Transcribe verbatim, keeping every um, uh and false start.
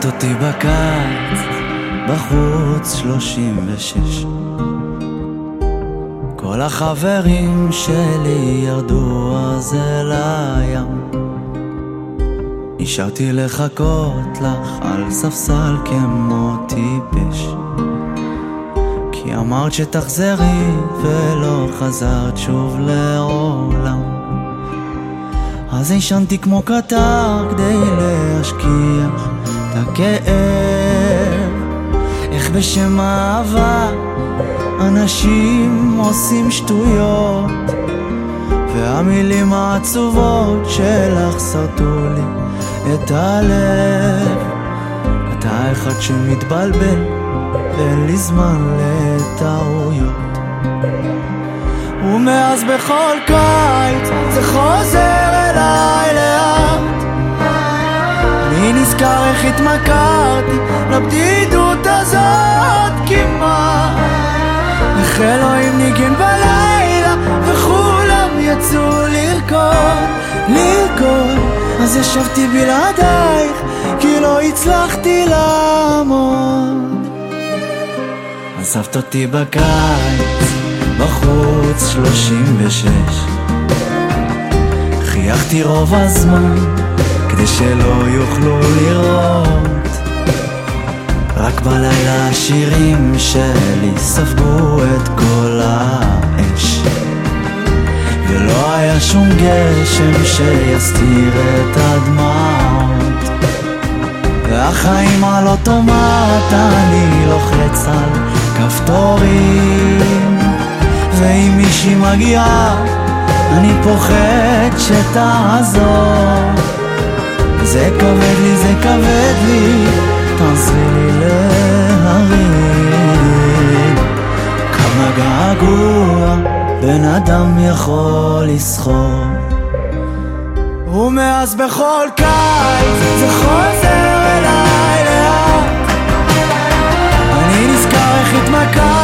אותי בקיץ, בחוץ שלושים ושש. כל החברים שלי ירדו אז אל הים. נשארתי לחכות לך על ספסל כמו טיפש, כי אמרת שתחזרי ולא חזרת שוב לעולם. אז ישנתי כמו קטר כדי להשכיח את הכאב. איך בשם אהבה אנשים עושים שטויות, והמילים העצובות שלך סרטו לי את הלב. אתה אחד שמתבלבל ואין לי זמן לטעויות, ומאז בכל קיץ זה חוזר אליי לאט. אני נזכר איך התמכרתי לבדידות הזאת כמעט, איך אלוהים ניגן בלילה וכולם יצאו לרקוד, לרקוד. אז ישבתי בלעדייך כי לא הצלחתי לעמוד. עזבת אותי בקיץ, בחוץ שלושים ושש. חייכתי רוב הזמן כדי שלא יוכלו לראות, רק בלילה השירים שלי ספגו את כל האש, ולא היה שום גשם שיסתיר את הדמעות. והחיים על אוטומט, אני לוחץ על כפתורים, ואם מישהי מגיעה אני פוחד שתעזור. זה כבד לי, זה כבד לי, תעזרי לי להרים. כמה געגוע בן אדם יכול לסחור. ומאז בכל קיץ זה חוזר אליי לאט. אני נזכר איך התמכרתי